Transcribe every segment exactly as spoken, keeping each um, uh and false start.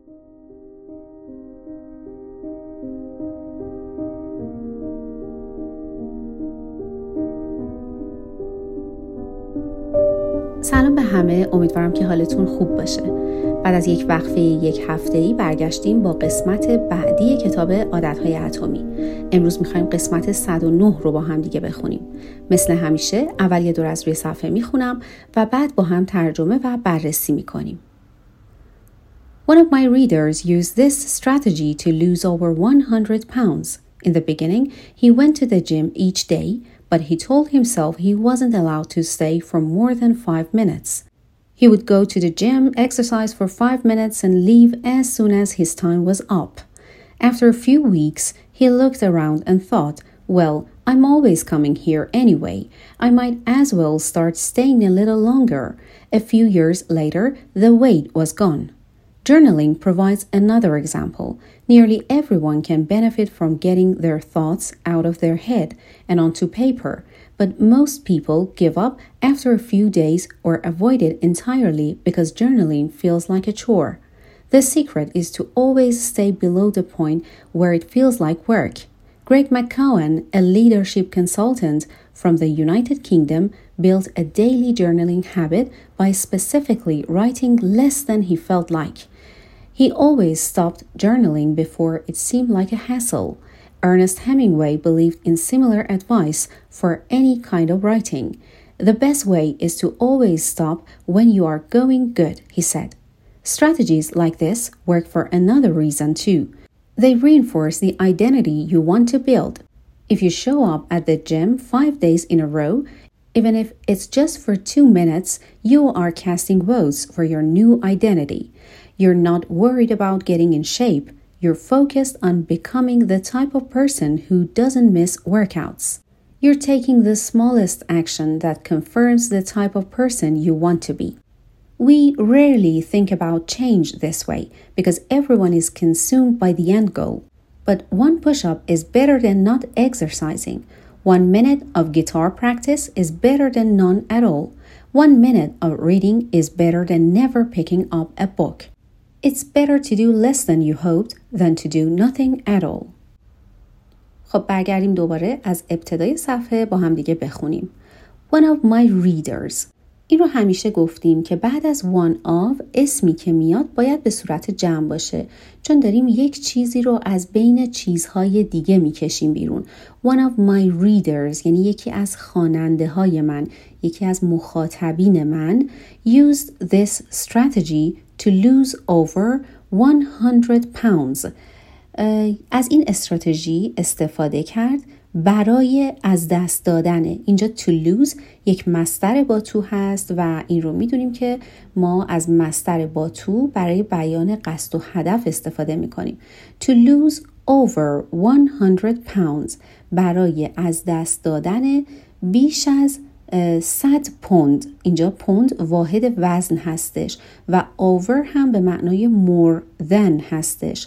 سلام به همه، امیدوارم که حالتون خوب باشه. بعد از یک وقفه یک هفته‌ای برگشتیم با قسمت بعدی کتاب عادت‌های اتمی. امروز می‌خوایم قسمت صد و نه رو با هم دیگه بخونیم. مثل همیشه اول یه دور از روی صفحه میخونم و بعد با هم ترجمه و بررسی می‌کنیم. One of my readers used this strategy to lose over one hundred pounds. In the beginning, he went to the gym each day, but he told himself he wasn't allowed to stay for more than five minutes. He would go to the gym, exercise for five minutes, and leave as soon as his time was up. After a few weeks, he looked around and thought, well, I'm always coming here anyway. I might as well start staying a little longer. A few years later, the weight was gone. Journaling provides another example. Nearly everyone can benefit from getting their thoughts out of their head and onto paper, but most people give up after a few days or avoid it entirely because journaling feels like a chore. The secret is to always stay below the point where it feels like work. Greg McKeown, a leadership consultant from the United Kingdom, built a daily journaling habit by specifically writing less than he felt like. He always stopped journaling before it seemed like a hassle. Ernest Hemingway believed in similar advice for any kind of writing. The best way is to always stop when you are going good, he said. Strategies like this work for another reason too. They reinforce the identity you want to build. If you show up at the gym five days in a row, even if it's just for two minutes, you are casting votes for your new identity. You're not worried about getting in shape. You're focused on becoming the type of person who doesn't miss workouts. You're taking the smallest action that confirms the type of person you want to be. We rarely think about change this way because everyone is consumed by the end goal. But one push-up is better than not exercising. One minute of guitar practice is better than none at all. One minute of reading is better than never picking up a book. It's better to do less than you hoped than to do nothing at all. خب برگردیم دوباره از ابتدای صفحه با هم دیگه بخونیم. One of my readers. این رو همیشه گفتیم که بعد از one of اسمی که میاد باید به صورت جمع باشه، چون داریم یک چیزی رو از بین چیزهای دیگه میکشیم بیرون. One of my readers یعنی یکی از خواننده های من، یکی از مخاطبین من used this strategy to lose over one hundred pounds. از این استراتژی استفاده کرد برای از دست دادن. اینجا to lose یک مصدر با تو هست و این رو میدونیم که ما از مصدر با تو برای بیان قصد و هدف استفاده میکنیم. To lose over one hundred pounds برای از دست دادن بیش از صد پوند. اینجا پوند واحد وزن هستش و over هم به معنای more than هستش.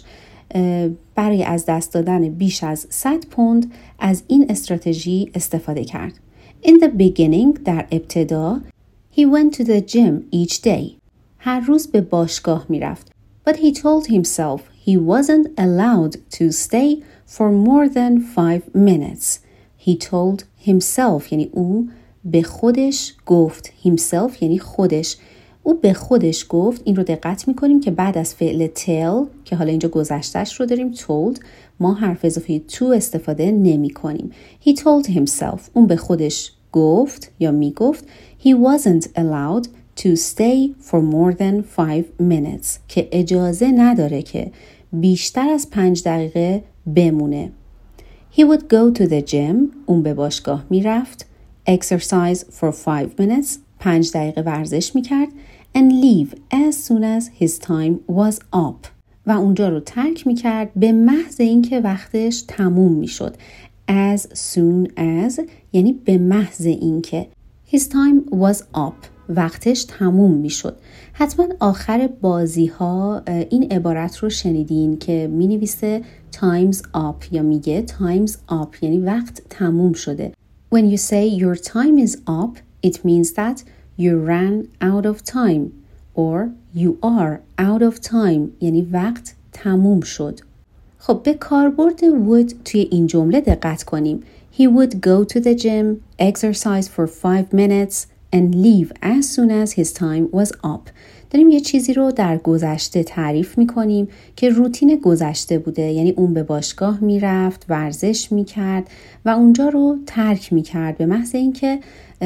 برای از دست دادن بیش از صد پوند از این استراتژی استفاده کرد. In the beginning در ابتدا he went to the gym each day. هر روز به باشگاه می رفت. But he told himself he wasn't allowed to stay for more than five minutes. He told himself یعنی او به خودش گفت. himself یعنی خودش. او به خودش گفت. این رو دقت میکنیم که بعد از فعل tell که حالا اینجا گذشتهش رو داریم told، ما حرف اضافه to استفاده نمی کنیم. He told himself اون به خودش گفت یا می گفت he wasn't allowed to stay for more than five minutes که اجازه نداره که بیشتر از پنج دقیقه بمونه. He would go to the gym اون به باشگاه می رفت. Exercise for five minutes پنج دقیقه ورزش می کرد. And leave as soon as his time was up و اونجا رو ترک می کرد به محض اینکه وقتش تموم می شد. As soon as یعنی به محض اینکه. His time was up وقتش تموم می شد. حتما آخر بازی ها این عبارت رو شنیدین که می نویسه time's up یا میگه time's up یعنی وقت تموم شده. When you say your time is up, it means that you ran out of time. or you are out of time یعنی وقت تموم شد. خب به کاربرد would توی این جمله دقت کنیم. He would go to the gym, exercise for five minutes and leave as soon as his time was up. داریم یه چیزی رو در گذشته تعریف میکنیم که روتین گذشته بوده، یعنی اون به باشگاه میرفت، ورزش میکرد و اونجا رو ترک میکرد به محض اینکه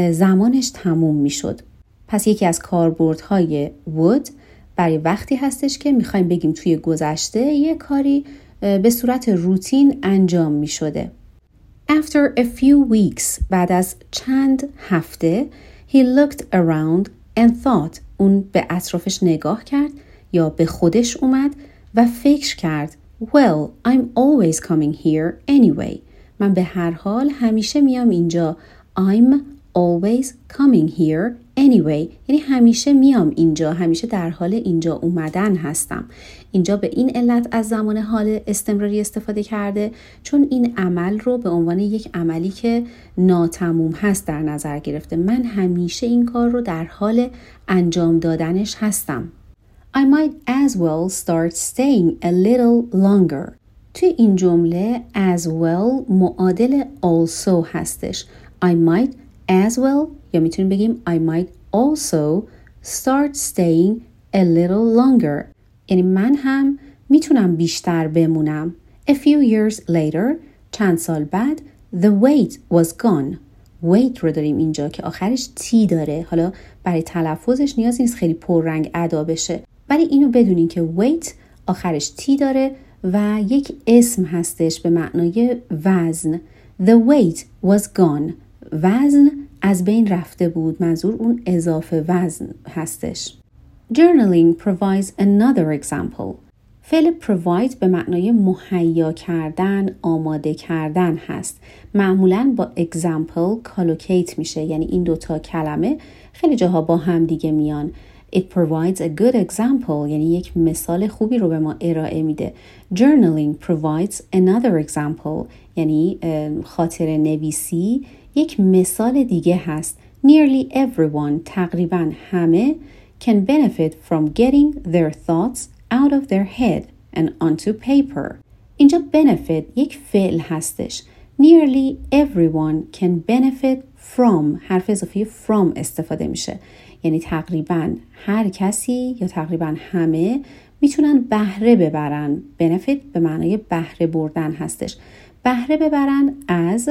زمانش تموم میشد. پس یکی از کاربردهای would برای وقتی هستش که میخوایم بگیم توی گذشته یه کاری به صورت روتین انجام میشده. After a few weeks بعد از چند هفته he looked around and thought اون به اطرافش نگاه کرد یا به خودش اومد و فکر کرد Well, I'm always coming here anyway. من به هر حال همیشه میام اینجا. I'm always coming here anyway. یعنی همیشه میام اینجا، همیشه در حال اینجا اومدن هستم. اینجا به این علت از زمان حال استمراری استفاده کرده چون این عمل رو به عنوان یک عملی که ناتموم هست در نظر گرفته. من همیشه این کار رو در حال انجام دادنش هستم. I might as well start staying a little longer. توی این جمله as well معادل also هستش. I might as well یا میتونیم بگیم I might also start staying a little longer. یعنی من هم میتونم بیشتر بمونم. A few years later چند سال بعد the wait was gone. wait رو داریم اینجا که آخرش تی داره. حالا برای تلفظش نیاز نیست خیلی پررنگ ادا بشه، ولی اینو بدونین که wait آخرش تی داره و یک اسم هستش به معنای وزن. The weight was gone. وزن از بین رفته بود. منظور اون اضافه وزن هستش. Journaling provides another example. فعل provide به معنای مهیا کردن، آماده کردن هست. معمولاً با example کالوکیت میشه، یعنی این دوتا کلمه خیلی جاها با هم دیگه میان. It provides a good example یعنی یک مثال خوبی رو به ما ارائه میده. Journaling provides another example یعنی خاطره نویسی یک مثال دیگه هست. Nearly everyone تقریباً همه can benefit from getting their thoughts out of their head and onto paper. اینجا benefit یک فعل هستش. Nearly everyone can benefit from حرف اضافی from استفاده میشه. یعنی تقریباً هر کسی یا تقریباً همه میتونن بهره ببرن. benefit به معنای بهره بردن هستش. بهره ببرن از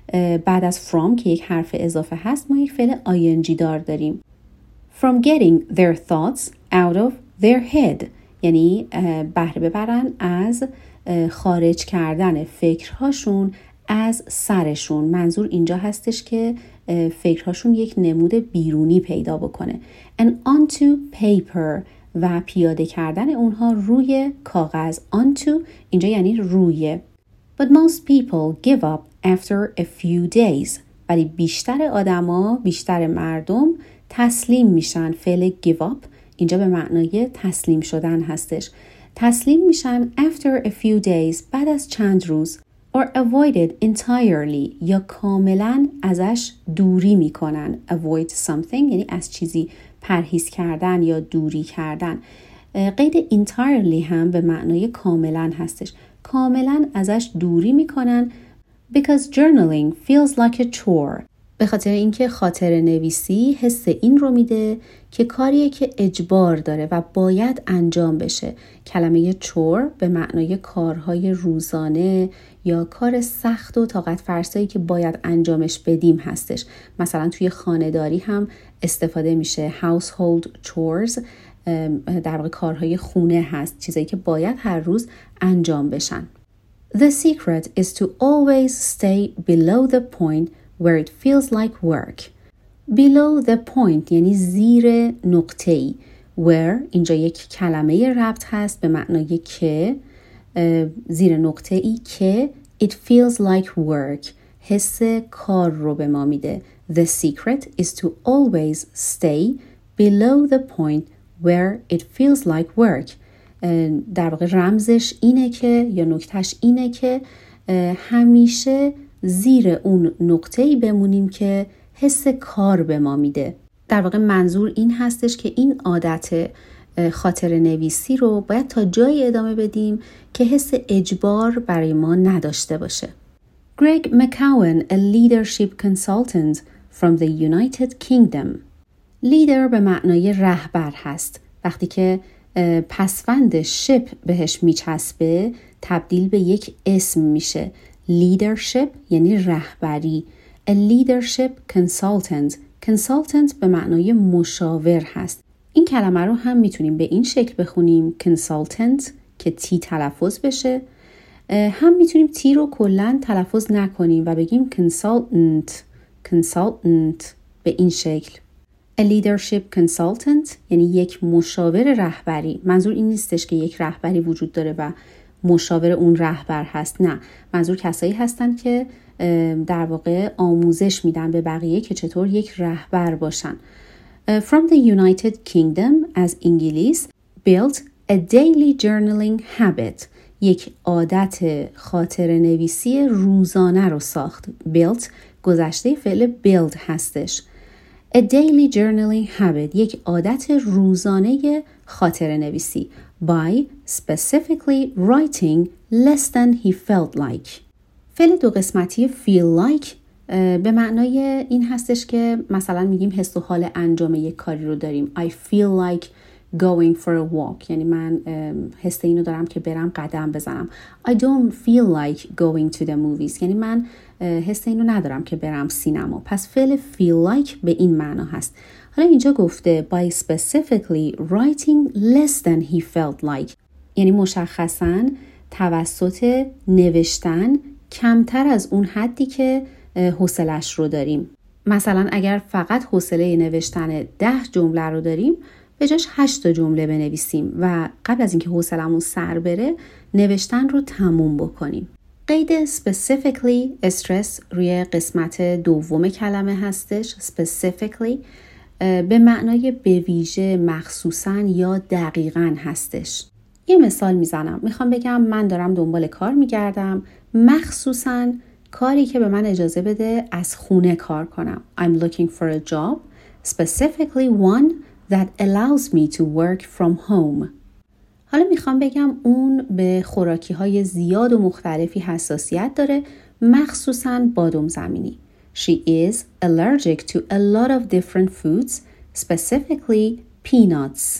بعد از from که یک حرف اضافه هست ما یک فعل ing دار داریم. From getting their thoughts out of their head یعنی بهره ببرن از خارج کردن فکرهاشون از سرشون. منظور اینجا هستش که فکرهاشون یک نمود بیرونی پیدا بکنه. And onto paper و پیاده کردن اونها روی کاغذ. Onto اینجا یعنی روی. But most people give up after a few days. ولی بیشتر آدما، بیشتر مردم تسلیم میشن. فعل give up اینجا به معنای تسلیم شدن هستش. تسلیم میشن after a few days بعد از چند روز. Or avoid it entirely یا کاملا ازش دوری میکنن. Avoid something یعنی از چیزی پرهیز کردن یا دوری کردن. قید entirely هم به معنای کاملا هستش. کاملا ازش دوری میکنن. Because journaling feels like a chore. به خاطر اینکه خاطره نویسی حس این رو میده که کاریه که اجبار داره و باید انجام بشه. کلمه چور به معنای کارهای روزانه یا کار سخت و طاقت فرسایی که باید انجامش بدیم هستش. مثلا توی خانه‌داری هم استفاده میشه. household chores در واقع کارهای خونه هست، چیزایی که باید هر روز انجام بشن. The secret is to always stay below the point where it feels like work. Below the point یعنی زیر نقطه‌ای. Where اینجا یک کلمه ربط هست به معنای که، زیر نقطه‌ای که it feels like work حس کار رو به ما میده. The secret is to always stay below the point where it feels like work. در واقع رمزش اینه که یا نکتهش اینه که همیشه زیر اون نقطه‌ای بمونیم که حس کار به ما میده. در واقع منظور این هستش که این عادت خاطره نویسی رو باید تا جایی ادامه بدیم که حس اجبار برای ما نداشته باشه. Greg McKeown, a leadership consultant from the United Kingdom. لیدر به معنای رهبر هست. وقتی که پسوند شپ بهش میچسبه تبدیل به یک اسم میشه. leadership یعنی رهبری. a leadership consultant. consultant به معنای مشاور هست. این کلمه رو هم میتونیم به این شکل بخونیم consultant که تی تلفظ بشه، هم میتونیم تی رو کلن تلفظ نکنیم و بگیم consultant consultant به این شکل. A leadership consultant یعنی یک مشاور رهبری. منظور این نیستش که یک رهبری وجود داره و مشاور اون رهبر هست، نه، منظور کسایی هستن که در واقع آموزش میدن به بقیه که چطور یک رهبر باشن. From the United Kingdom از انگلیس built a daily journaling habit. یک عادت خاطره نویسی روزانه رو ساخت. built گذشته فعل build هستش. A daily journaling habit یک عادت روزانه خاطره نویسی by specifically writing less than he felt like. فعل دو قسمتی feel like به معنای این هستش که مثلا میگیم حس و حال انجام یک کاری رو داریم. I feel like going for a walk. یعنی من حس اینو دارم که برم قدم بزنم. I don't feel like going to the movies. یعنی من حس اینو ندارم که برم سینما. پس فعل feel like به این معنا هست. حالا اینجا گفته by specifically writing less than he felt like. یعنی مشخصاً توسط نوشتن کمتر از اون حدی که حوصله‌اش رو داریم. مثلا اگر فقط حوصله نوشتن ده جمله رو داریم، به جاش هشت جمله بنویسیم و قبل از اینکه حوصله‌مون سر بره نوشتن رو تموم بکنیم. قید specifically استرس روی قسمت دوم کلمه هستش. specifically به معنای به ویژه، مخصوصاً یا دقیقاً هستش. یه مثال میزنم. میخوام بگم من دارم دنبال کار میگردم، مخصوصاً کاری که به من اجازه بده از خونه کار کنم. I'm looking for a job, specifically one that allows me to work from home. حالا میخوام بگم اون به خوراکی های زیاد و مختلفی حساسیت داره، مخصوصاً بادام زمینی. She is allergic to a lot of different foods, specifically peanuts.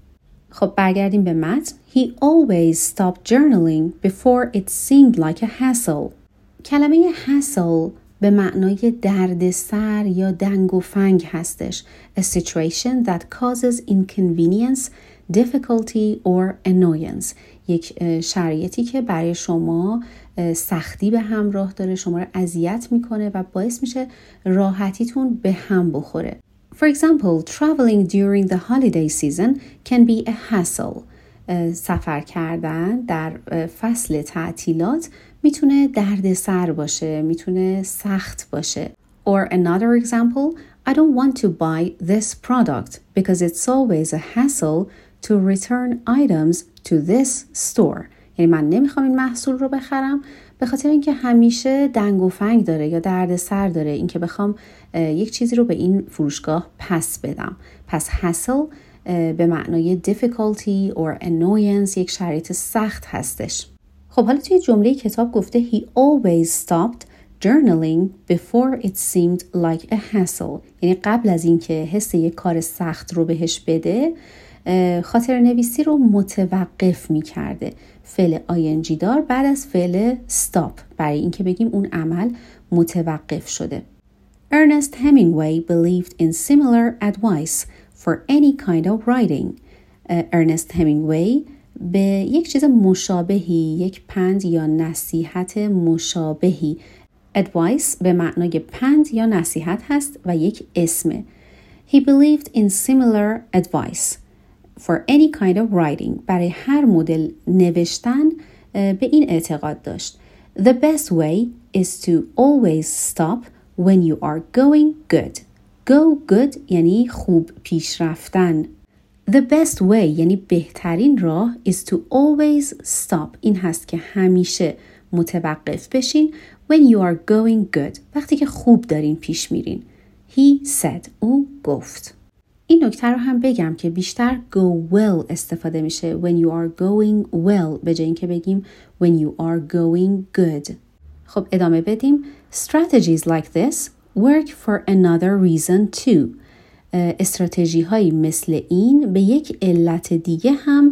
خب برگردیم به متن. He always stopped journaling before it seemed like a hassle. کلمه hassle به معنای دردسر یا دنگ و فنگ هستش. A situation that causes inconvenience, difficulty or annoyance. یک شرایطی که برای شما سختی به همراه داره، شما رو اذیت میکنه و باعث میشه راحتیتون به هم بخوره. For example, traveling during the holiday season can be a hassle. سفر کردن در فصل تعطیلات میتونه دردسر باشه، میتونه سخت باشه. Or another example, I don't want to buy this product because it's always a hassle to return items to this store. یعنی من نمیخوام این محصول رو بخرم به خاطر اینکه همیشه دنگ و فنگ داره یا دردسر داره اینکه بخوام یک چیزی رو به این فروشگاه پس بدم. پس hassle به معنای difficulty or annoyance، یک شرایط سخت هستش. خب حالا توی جمله کتاب گفته he always stopped journaling before it seemed like a hassle. یعنی قبل از اینکه حس یک کار سخت رو بهش بده خاطر نویسی رو متوقف می کرده. فعل آینجی دار بعد از فعل stop برای اینکه بگیم اون عمل متوقف شده. Ernest Hemingway believed in similar advice for any kind of writing. ارنست همینگوی به یک چیز مشابهی، یک پند یا نصیحت مشابهی، advice به معنای پند یا نصیحت هست و یک اسمه. He believed in similar advice for any kind of writing. برای هر مدل نوشتن به این اعتقاد داشت. The best way is to always stop when you are going good. Go good یعنی خوب پیش رفتن. The best way یعنی بهترین راه is to always stop. این هست که همیشه متوقف بشین when you are going good. وقتی که خوب دارین پیش میرین. He said. او گفت. این نکته رو هم بگم که بیشتر go well استفاده میشه when you are going well به جای اینکه بگیم when you are going good. خب ادامه بدیم. Strategies like this work for another reason too. استراتژی هایی مثل این به یک علت دیگه هم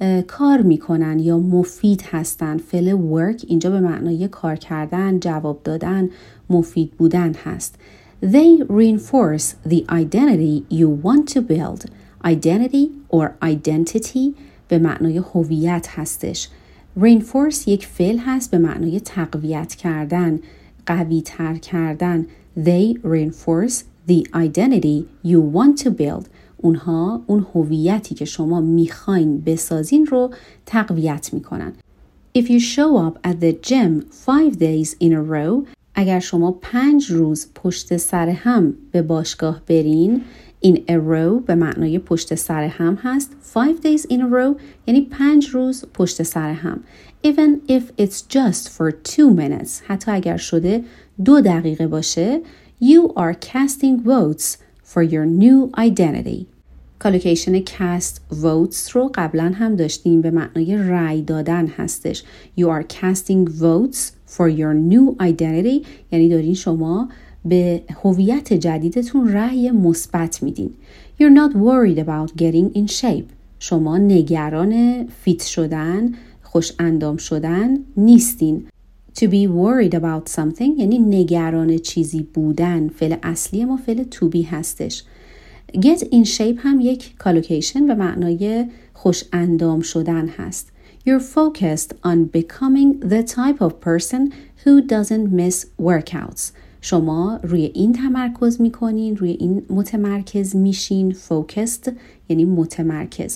کار میکنن یا مفید هستن. فعل work اینجا به معنای کار کردن، جواب دادن، مفید بودن هست. They reinforce the identity you want to build. Identity or identity به معنای هویت هستش. Reinforce یک فعل هست به معنای تقویت کردن، قوی تر کردن. They reinforce the identity you want to build. اونها اون هویتی که شما میخواین بسازین رو تقویت میکنن. If you show up at the gym five days in a row, اگر شما پنج روز پشت سر هم به باشگاه برین، in a row به معنای پشت سر هم هست. five days in a row یعنی پنج روز پشت سر هم. Even if it's just for two minutes, حتی اگر شده دو دقیقه باشه, you are casting votes for your new identity. کالوکیشن cast votes رو قبلا هم داشتیم، به معنای رأی دادن هستش. You are casting votes for your new identity یعنی دارین شما به هویت جدیدتون رأی مثبت میدین. You're not worried about getting in shape. شما نگران فیت شدن، خوش اندام شدن نیستین. To be worried about something یعنی نگران چیزی بودن. فعل اصلی ما فعل to be هستش. Get in shape هم یک کالوکیشن به معنای خوش اندام شدن هست. You're focused on becoming the type of person who doesn't miss workouts. شما روی این تمرکز میکنین، روی این متمرکز میشین. Focused یعنی متمرکز.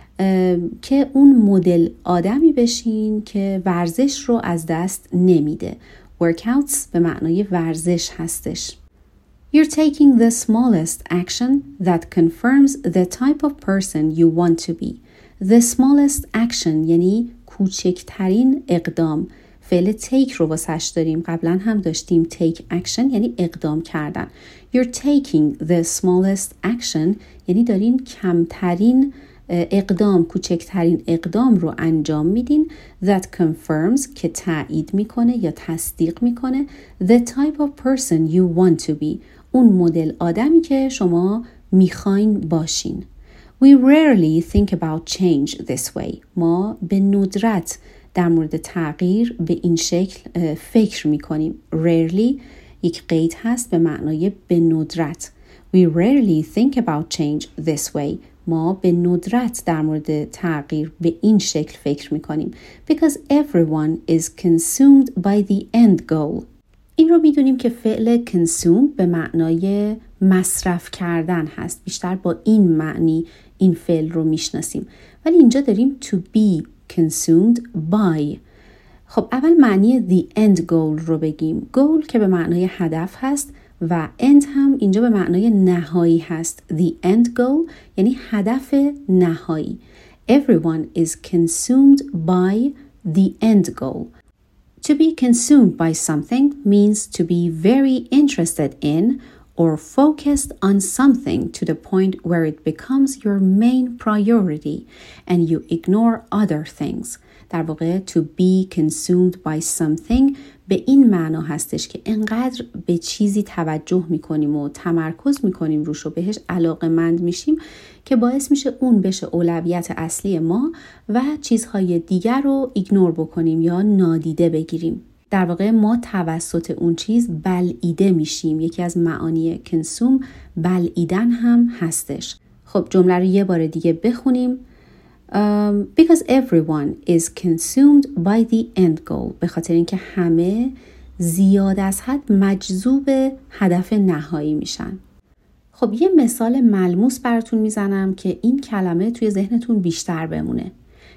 که اون مدل آدمی بشین که ورزش رو از دست نمیده. Workouts به معنای ورزش هستش. You're taking the smallest action that confirms the type of person you want to be. The smallest action یعنی کوچکترین اقدام. فعل take رو واسش داریم، قبلا هم داشتیم take action یعنی اقدام کردن. You're taking the smallest action یعنی دارین کمترین اقدام، کوچکترین اقدام رو انجام میدین. That confirms که تایید میکنه یا تصدیق میکنه the type of person you want to be. اون مدل آدمی که شما میخواین باشین. We rarely think about change this way. ما به ندرت در مورد تغییر به این شکل فکر میکنیم. Rarely یک قید هست به معنای به ندرت. We rarely think about change this way. ما به ندرت در مورد تغییر به این شکل فکر میکنیم. Because everyone is consumed by the end goal. این رو میدونیم که فعل consume به معنای مصرف کردن هست. بیشتر با این معنی این فعل رو میشناسیم. ولی اینجا داریم to be consumed by. خب اول معنی the end goal رو بگیم. goal که به معنای هدف هست و end هم اینجا به معنای نهایی هست. The end goal یعنی هدف نهایی. Everyone is consumed by the end goal. To be consumed by something means to be very interested in or focused on something to the point where it becomes your main priority and you ignore other things. در واقع to be consumed by something به این معنا هستش که انقدر به چیزی توجه میکنیم و تمرکز میکنیم روش و بهش علاقه‌مند میشیم که باعث میشه اون بشه اولویت اصلی ما و چیزهای دیگر رو ایگنور بکنیم یا نادیده بگیریم. در واقع ما توسط اون چیز بلعیده میشیم. یکی از معانی کنسوم بلعیدن هم هستش. خب جمله رو یه بار دیگه بخونیم. Um, because everyone is consumed by the end goal. به خاطر اینکه همه زیاد از حد مجذوب هدف نهایی میشن. خب یه مثال ملموس براتون میزنم که این کلمه توی ذهنتون بیشتر بمونه.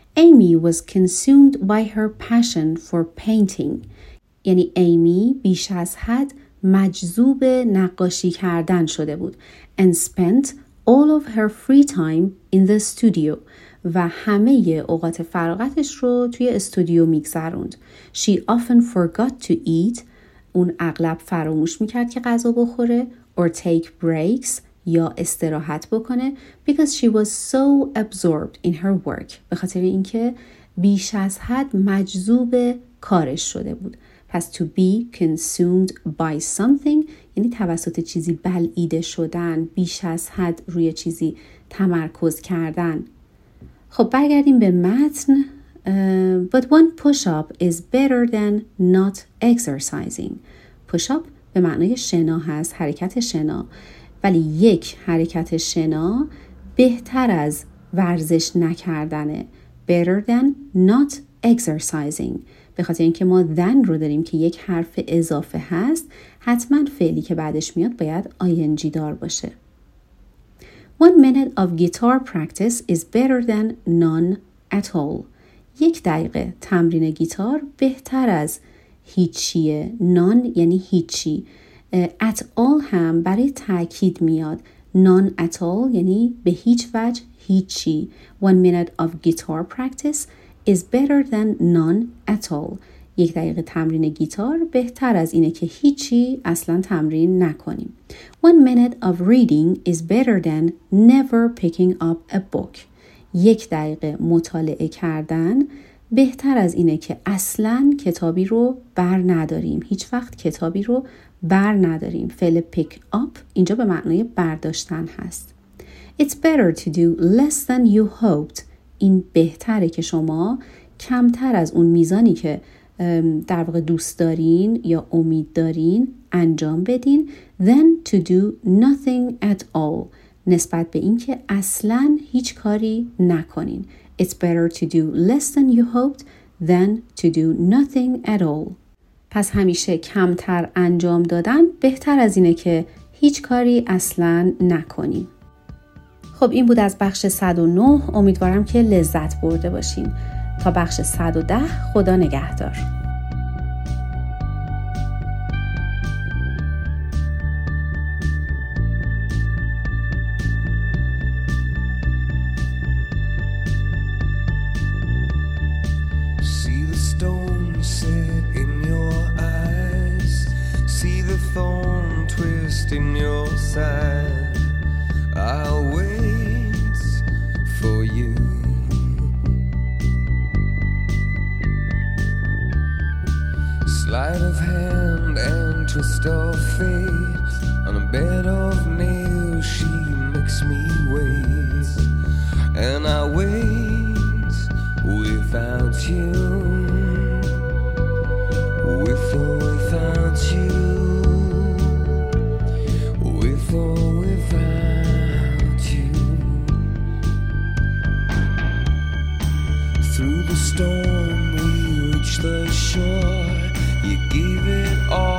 Amy was consumed by her passion for painting. یعنی ایمی بیش از حد مجذوب نقاشی کردن شده بود. And spent all of her free time in the studio. و همه اوقات فراغتش رو توی استودیو میگذروند. She often forgot to eat. اون اغلب فراموش میکرد که غذا بخوره. Or take breaks. یا استراحت بکنه because she was so absorbed in her work. به خاطر اینکه بیش از حد مجذوب کارش شده بود. پس to be consumed by something یعنی توسط چیزی بلعیده شدن، بیش از حد روی چیزی تمرکز کردن. خب برگردیم به متن. Uh, but one push-up is better than not exercising. push-up به معنای شنا هست، حرکت شنا. ولی یک حرکت شنا بهتر از ورزش نکردنه. better than not exercising. به خاطر اینکه ما than رو داریم که یک حرف اضافه هست، حتما فعلی که بعدش میاد باید ing دار باشه. One minute of guitar practice is better than none at all. یک دقیقه تمرین گیتار بهتر از هیچیه. none یعنی هیچی. at all هم برای تأکید میاد. none at all یعنی به هیچ وجه هیچی. One minute of guitar practice is better than none at all. یک دقیقه تمرین گیتار بهتر از اینه که هیچی اصلا تمرین نکنیم. One minute of reading is better than never picking up a book. یک دقیقه مطالعه کردن بهتر از اینه که اصلا کتابی رو بر نداریم. هیچ وقت کتابی رو بر نداریم. فعل pick up اینجا به معنای برداشتن هست. It's better to do less than you hoped. این بهتره که شما کمتر از اون میزانی که در واقع دوست دارین یا امید دارین انجام بدین than to do nothing at all. نسبت به این که اصلاً هیچ کاری نکنین. It's better to do less than you hoped than to do nothing at all. پس همیشه کمتر انجام دادن بهتر از اینه که هیچ کاری اصلاً نکنین. خب این بود از بخش صد و نه. امیدوارم که لذت برده باشین. تا بخش صد و ده خدا نگهدار. In your side, I'll wait for you. Sleight of hand and twist of fate, on a bed of nails she makes me wait, and I wait without you, with or without you. Storm, we reached the shore. You gave it all.